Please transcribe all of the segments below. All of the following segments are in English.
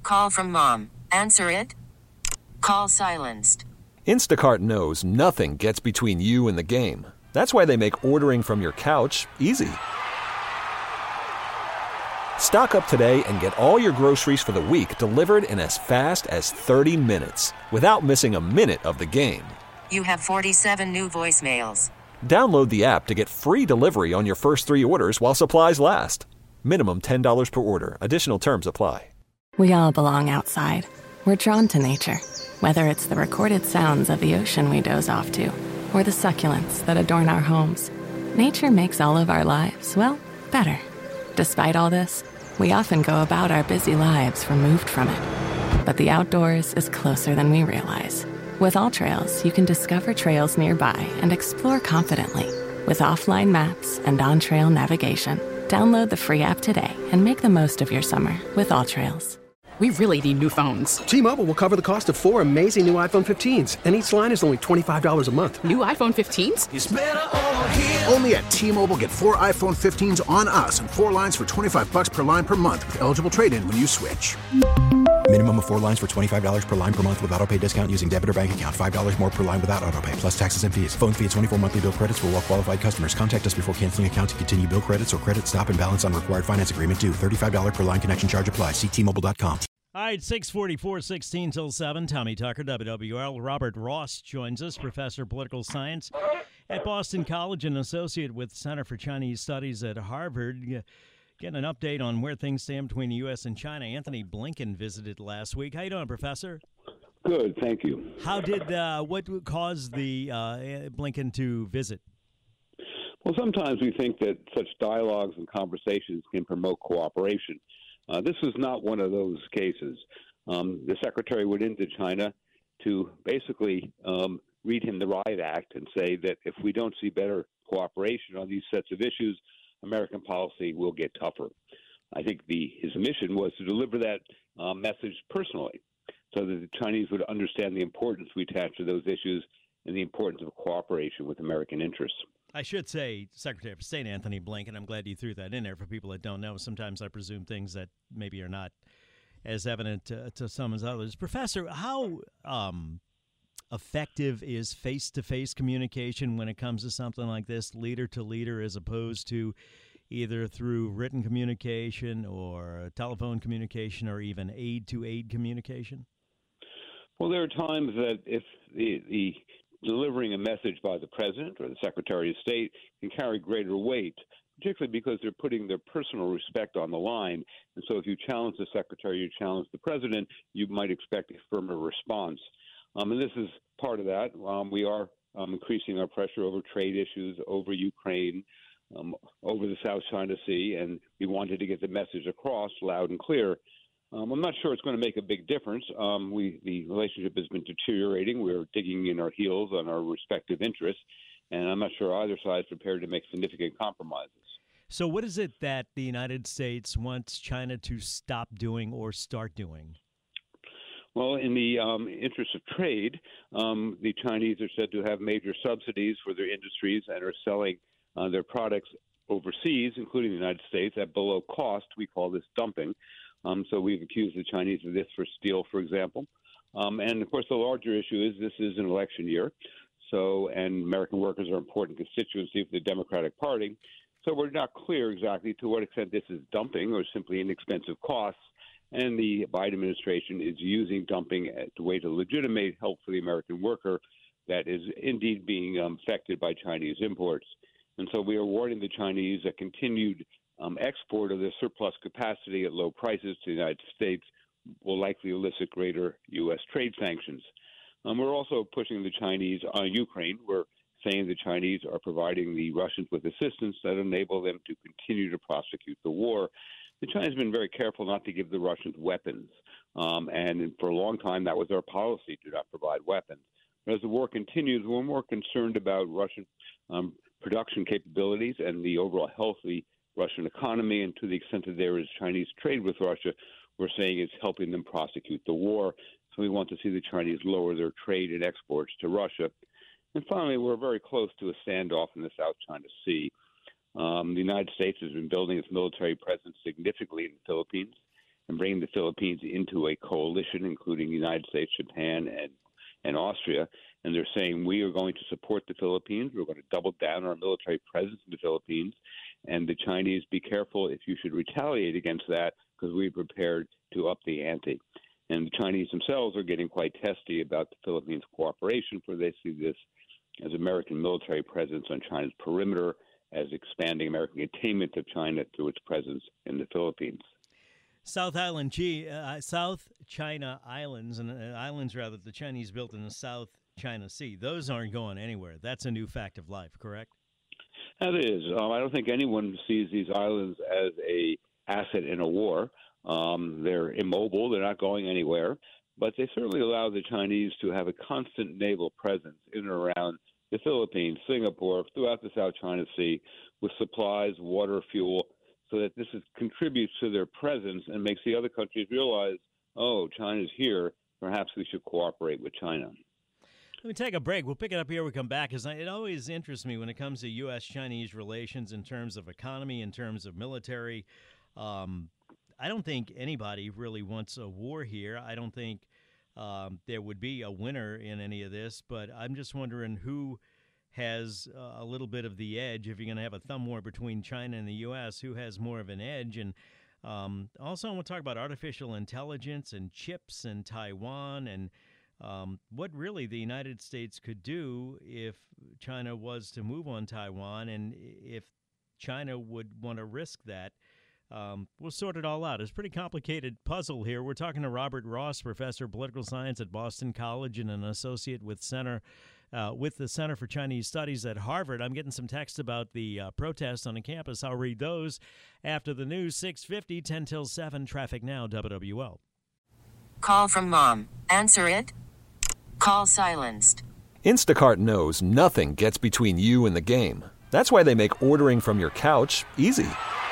Call from mom. Answer it. Call silenced. Instacart knows nothing gets between you and the game. That's why they make ordering from your couch easy. Stock up today and get all your groceries for the week delivered in as fast as 30 minutes without missing a minute of the game. You have 47 new voicemails. Download the app to get free delivery on your first 3 orders while supplies last. Minimum $10 per order. Additional terms apply. We all belong outside. We're drawn to nature, whether it's the recorded sounds of the ocean we doze off to, or the succulents that adorn our homes. Nature makes all of our lives, well, better. Despite all this, we often go about our busy lives removed from it. But the outdoors is closer than we realize. With AllTrails, you can discover trails nearby and explore confidently. With offline maps and on-trail navigation, download the free app today and make the most of your summer with AllTrails. We really need new phones. T-Mobile will cover the cost of 4 amazing new iPhone 15s, and each line is only $25 a month. New iPhone 15s? It's better over here. Only at T-Mobile, get 4 iPhone 15s on us and 4 lines for $25 per line per month with eligible trade-in when you switch. Minimum of 4 lines for $25 per line per month with autopay discount using debit or bank account. $5 more per line without autopay, plus taxes and fees. Phone fee at 24 monthly bill credits for well-qualified customers. Contact us before canceling account to continue bill credits or credit stop and balance on required finance agreement due. $35 per line connection charge applies. See T-Mobile.com. All right, 6:44, 16 till 7. Tommy Tucker, WWL. Robert Ross joins us, professor of political science at Boston College and associate with Center for Chinese Studies at Harvard. Getting an update on where things stand between the U.S. and China. Anthony Blinken visited last week. How you doing, Professor? Good, thank you. How did what caused the Blinken to visit? Well, sometimes we think that such dialogues and conversations can promote cooperation. This was not one of those cases. The secretary went into China to basically read him the Riot Act and say that if we don't see better cooperation on these sets of issues, American policy will get tougher. I think his mission was to deliver that message personally so that the Chinese would understand the importance we attach to those issues and the importance of cooperation with American interests. I should say, Secretary of State Anthony Blinken, I'm glad you threw that in there for people that don't know. Sometimes I presume things that maybe are not as evident to some as others. Professor, how effective is face-to-face communication when it comes to something like this, leader to leader, as opposed to either through written communication or telephone communication or even aid-to-aid communication? Well, there are times that if the delivering a message by the president or the secretary of state can carry greater weight, particularly because they're putting their personal respect on the line. And so if you challenge the secretary, you challenge the president, you might expect a firmer response. And this is part of that. We are increasing our pressure over trade issues, over Ukraine, over the South China Sea, and we wanted to get the message across loud and clear. I'm not sure it's going to make a big difference. The relationship has been deteriorating. We're digging in our heels on our respective interests, and I'm not sure either side is prepared to make significant compromises. So what is it that the United States wants China to stop doing or start doing? Well, in the interest of trade, the Chinese are said to have major subsidies for their industries and are selling their products overseas, including the United States, at below cost. We call this dumping. So we've accused the Chinese of this for steel, for example. And, of course, the larger issue is this is an election year. And American workers are an important constituency for the Democratic Party. So we're not clear exactly to what extent this is dumping or simply inexpensive costs. And the Biden administration is using dumping as a way to legitimate help for the American worker that is indeed being affected by Chinese imports. And so we are warning the Chinese that continued export of their surplus capacity at low prices to the United States will likely elicit greater U.S. trade sanctions. We're also pushing the Chinese on Ukraine. We're saying the Chinese are providing the Russians with assistance that enable them to continue to prosecute the war. The Chinese have been very careful not to give the Russians weapons. And for a long time, that was our policy, to not provide weapons. But as the war continues, we're more concerned about Russian production capabilities and the overall health of the Russian economy. And to the extent that there is Chinese trade with Russia, we're saying it's helping them prosecute the war. So we want to see the Chinese lower their trade and exports to Russia. And finally, we're very close to a standoff in the South China Sea. The United States has been building its military presence significantly in the Philippines, and bringing the Philippines into a coalition, including the United States, Japan, and Austria. And they're saying we are going to support the Philippines. We're going to double down our military presence in the Philippines. And the Chinese, be careful if you should retaliate against that, because we're prepared to up the ante. And the Chinese themselves are getting quite testy about the Philippines' cooperation, for they see this as American military presence on China's perimeter, as expanding American containment of China through its presence in the Philippines. South China Islands, and islands rather, the Chinese built in the South China Sea, those aren't going anywhere. That's a new fact of life, correct? That is. I don't think anyone sees these islands as a asset in a war. They're immobile. They're not going anywhere. But they certainly allow the Chinese to have a constant naval presence in and around the Philippines, Singapore, throughout the South China Sea, with supplies, water, fuel, so that this contributes to their presence and makes the other countries realize, oh, China's here. Perhaps we should cooperate with China. Let me take a break. We'll pick it up here when we come back, because it always interests me when it comes to U.S.-Chinese relations in terms of economy, in terms of military. I don't think anybody really wants a war here. I don't think there would be a winner in any of this, but I'm just wondering who has a little bit of the edge. If you're going to have a thumb war between China and the U.S., who has more of an edge? And also I want to talk about artificial intelligence and chips and Taiwan and what really the United States could do if China was to move on Taiwan, and if China would want to risk that. We'll sort it all out. It's a pretty complicated puzzle here. We're talking to Robert Ross, professor of political science at Boston College and an associate with the Center for Chinese Studies at Harvard. I'm getting some texts about the protests on the campus. I'll read those after the news. 6:50, 10 till 7, traffic now, WWL. Call from mom. Answer it. Call silenced. Instacart knows nothing gets between you and the game. That's why they make ordering from your couch easy.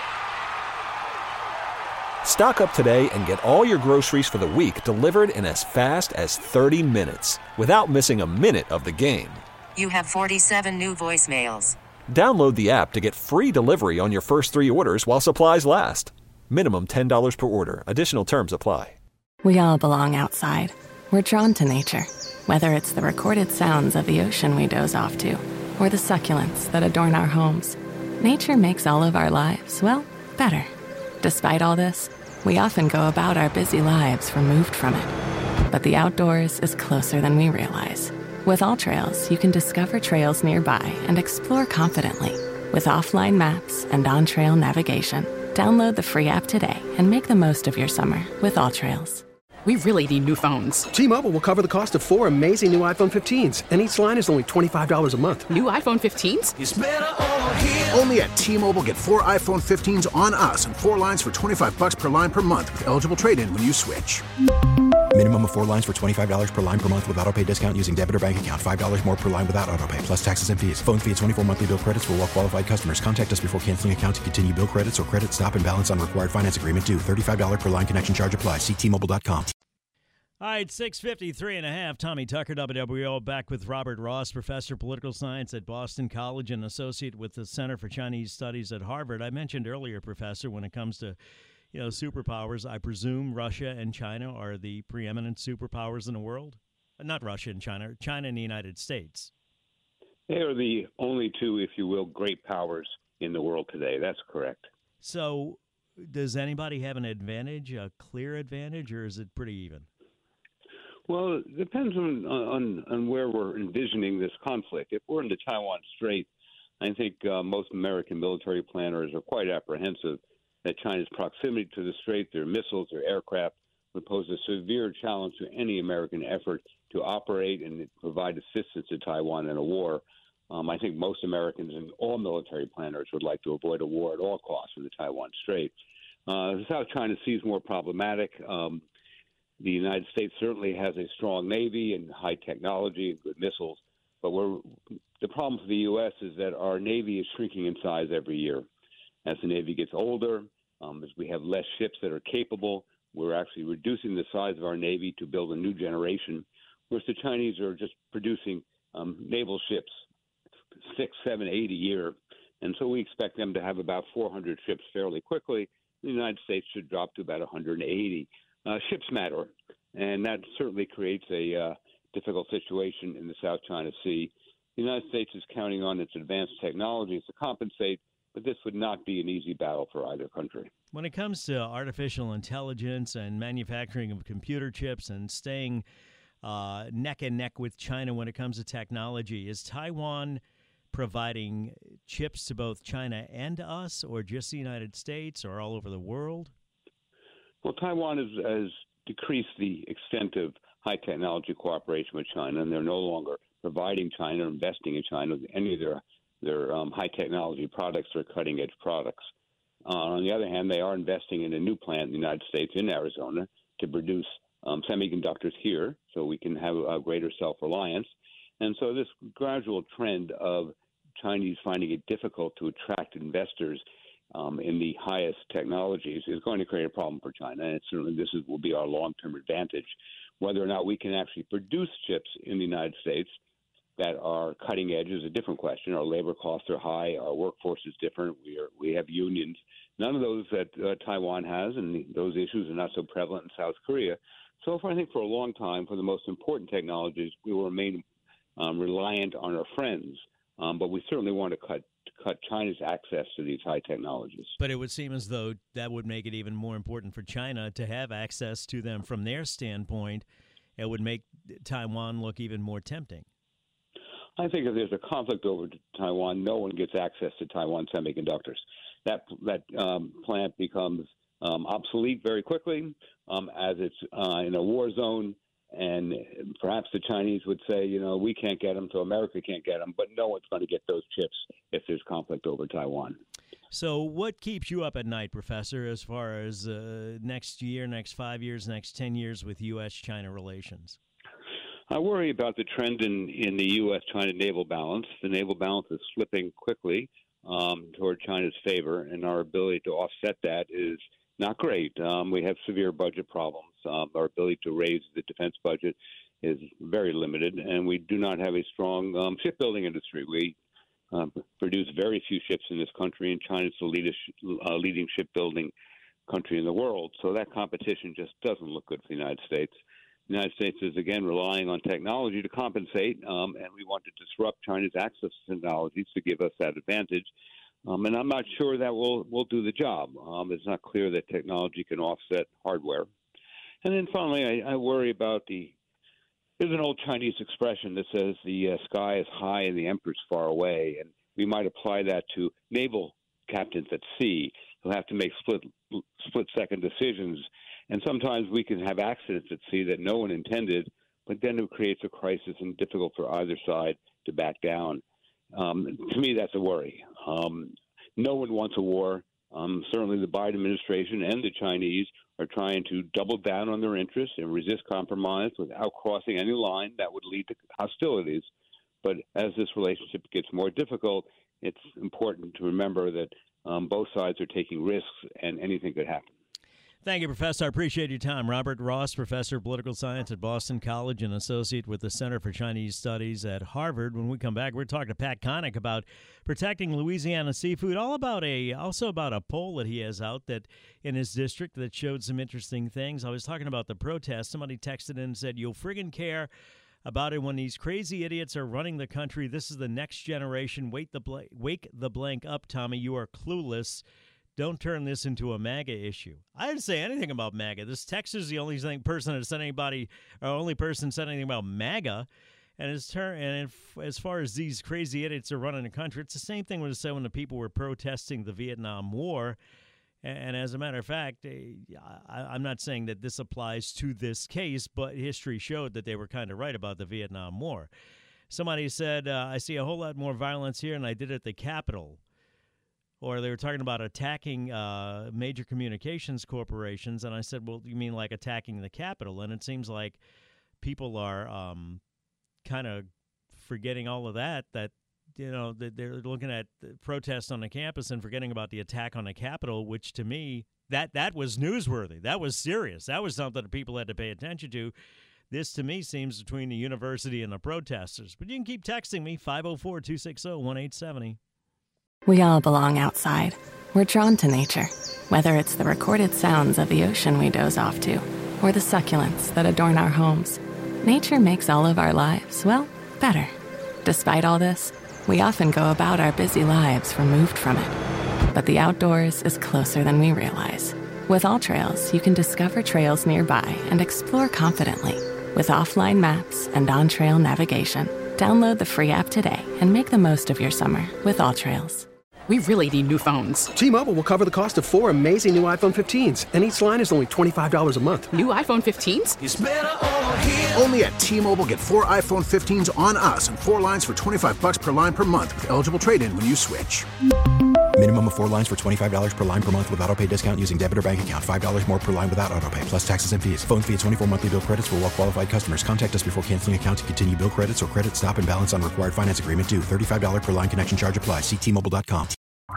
Stock up today and get all your groceries for the week delivered in as fast as 30 minutes without missing a minute of the game. You have 47 new voicemails. Download the app to get free delivery on your first 3 orders while supplies last. Minimum $10 per order. Additional terms apply. We all belong outside. We're drawn to nature, whether it's the recorded sounds of the ocean we doze off to, or the succulents that adorn our homes. Nature makes all of our lives, well, better. Despite all this, we often go about our busy lives removed from it. But the outdoors is closer than we realize. With AllTrails, you can discover trails nearby and explore confidently. With offline maps and on-trail navigation, download the free app today and make the most of your summer with AllTrails. We really need new phones. T-Mobile will cover the cost of 4 amazing new iPhone 15s, and each line is only $25 a month. New iPhone 15s? It's better over here. Only at T-Mobile, get 4 iPhone 15s on us and 4 lines for $25 per line per month with eligible trade-in when you switch. Minimum of 4 lines for $25 per line per month with autopay discount using debit or bank account. $5 more per line without autopay, plus taxes and fees. Phone fee at 24 monthly bill credits for well-qualified customers. Contact us before canceling account to continue bill credits or credit stop and balance on required finance agreement due. $35 per line connection charge applies. See T-Mobile.com. All right, 6:53 and a half. Tommy Tucker, WWL, back with Robert Ross, professor of political science at Boston College and associate with the Center for Chinese Studies at Harvard. I mentioned earlier, Professor, when it comes to superpowers, I presume Russia and China are the preeminent superpowers in the world? Not Russia and China, China and the United States. They are the only two, if you will, great powers in the world today. That's correct. So does anybody have an advantage, a clear advantage, or is it pretty even? Well, it depends on where we're envisioning this conflict. If we're in the Taiwan Strait, I think most American military planners are quite apprehensive that China's proximity to the strait, their missiles, their aircraft, would pose a severe challenge to any American effort to operate and provide assistance to Taiwan in a war. I think most Americans and all military planners would like to avoid a war at all costs in the Taiwan Strait. The South China Sea is more problematic. The United States certainly has a strong Navy and high technology and good missiles, but the problem for the U.S. is that our Navy is shrinking in size every year. As the Navy gets older, as we have less ships that are capable, we're actually reducing the size of our Navy to build a new generation, whereas the Chinese are just producing naval ships 6, 7, 8 a year. And so we expect them to have about 400 ships fairly quickly, the United States should drop to about 180. Ships matter, and that certainly creates a difficult situation in the South China Sea. The United States is counting on its advanced technologies to compensate, but this would not be an easy battle for either country. When it comes to artificial intelligence and manufacturing of computer chips and staying neck and neck with China when it comes to technology, is Taiwan providing chips to both China and us, or just the United States, or all over the world? Well, Taiwan has decreased the extent of high technology cooperation with China, and they're no longer providing China or investing in China with any of their high technology products or cutting edge products. On the other hand, they are investing in a new plant in the United States in Arizona to produce semiconductors here, so we can have a greater self-reliance. And so this gradual trend of Chinese finding it difficult to attract investors in the highest technologies is going to create a problem for China. And certainly will be our long-term advantage. Whether or not we can actually produce chips in the United States that are cutting edge is a different question. Our labor costs are high. Our workforce is different. We have unions. None of those that Taiwan has, and those issues are not so prevalent in South Korea. So I think for a long time, for the most important technologies, we will remain reliant on our friends. But we certainly want to cut China's access to these high technologies. But it would seem as though that would make it even more important for China to have access to them from their standpoint. It would make Taiwan look even more tempting. I think if there's a conflict over Taiwan, no one gets access to Taiwan semiconductors. That plant becomes obsolete very quickly as it's in a war zone. And perhaps the Chinese would say, we can't get them, so America can't get them. But no one's going to get those chips if there's conflict over Taiwan. So what keeps you up at night, Professor, as far as next year, next 5 years, next 10 years with U.S.-China relations? I worry about the trend in the U.S.-China naval balance. The naval balance is slipping quickly toward China's favor, and our ability to offset that is not great. We have severe budget problems. Our ability to raise the defense budget is very limited, and we do not have a strong shipbuilding industry. We produce very few ships in this country, and China's the leading shipbuilding country in the world. So that competition just doesn't look good for the United States. The United States is, again, relying on technology to compensate, and we want to disrupt China's access to technologies to give us that advantage. And I'm not sure that will do the job. It's not clear that technology can offset hardware. And then finally, I worry about there's an old Chinese expression that says the sky is high and the emperor's far away. And we might apply that to naval captains at sea who have to make split-second decisions. And sometimes we can have accidents at sea that no one intended, but then it creates a crisis and difficult for either side to back down. To me, that's a worry. No one wants a war. Certainly the Biden administration and the Chinese are trying to double down on their interests and resist compromise without crossing any line that would lead to hostilities. But as this relationship gets more difficult, it's important to remember that both sides are taking risks and anything could happen. Thank you, Professor. I appreciate your time. Robert Ross, Professor of Political Science at Boston College and Associate with the Center for Chinese Studies at Harvard. When we come back, we're talking to Pat Connick about protecting Louisiana seafood, also about a poll that he has out that in his district that showed some interesting things. I was talking about the protests. Somebody texted in and said, you'll friggin' care about it when these crazy idiots are running the country. This is the next generation. Wake the blank up, Tommy. You are clueless. Don't turn this into a MAGA issue. I didn't say anything about MAGA. This text is the only person that said only person said anything about MAGA. And as far as these crazy idiots are running the country, it's the same thing when the people were protesting the Vietnam War. And as a matter of fact, I'm not saying that this applies to this case, but history showed that they were kind of right about the Vietnam War. Somebody said, I see a whole lot more violence here than I did at the Capitol. Or they were talking about attacking major communications corporations. And I said, well, you mean like attacking the Capitol? And it seems like people are kind of forgetting all of that they're looking at the protests on the campus and forgetting about the attack on the Capitol, which to me, that was newsworthy. That was serious. That was something that people had to pay attention to. This, to me, seems between the university and the protesters. But you can keep texting me, 504-260-1870. We all belong outside. We're drawn to nature, whether it's the recorded sounds of the ocean we doze off to, or the succulents that adorn our homes. Nature makes all of our lives, well, better. Despite all this, we often go about our busy lives removed from it. But the outdoors is closer than we realize. With AllTrails, you can discover trails nearby and explore confidently. With offline maps and on-trail navigation, download the free app today and make the most of your summer with AllTrails. We really need new phones. T-Mobile will cover the cost of 4 amazing new iPhone 15s, and each line is only $25 a month. New iPhone 15s? It's better over here. Only at T-Mobile, get 4 iPhone 15s on us and 4 lines for $25 per line per month with eligible trade-in when you switch. Minimum of 4 lines for $25 per line per month with autopay discount using debit or bank account. $5 more per line without autopay, plus taxes and fees. Phone fee at 24 monthly bill credits for well-qualified customers. Contact us before canceling account to continue bill credits or credit stop and balance on required finance agreement due. $35 per line connection charge applies. See T-Mobile.com.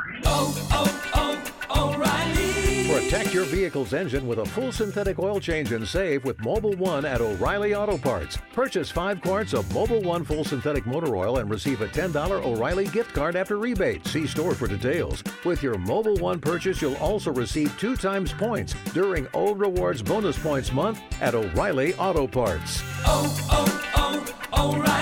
O'Reilly. Protect your vehicle's engine with a full synthetic oil change and save with Mobil 1 at O'Reilly Auto Parts. Purchase 5 quarts of Mobil 1 full synthetic motor oil and receive a $10 O'Reilly gift card after rebate. See store for details. With your Mobil 1 purchase, you'll also receive 2 times points during O Rewards Bonus Points Month at O'Reilly Auto Parts. O'Reilly.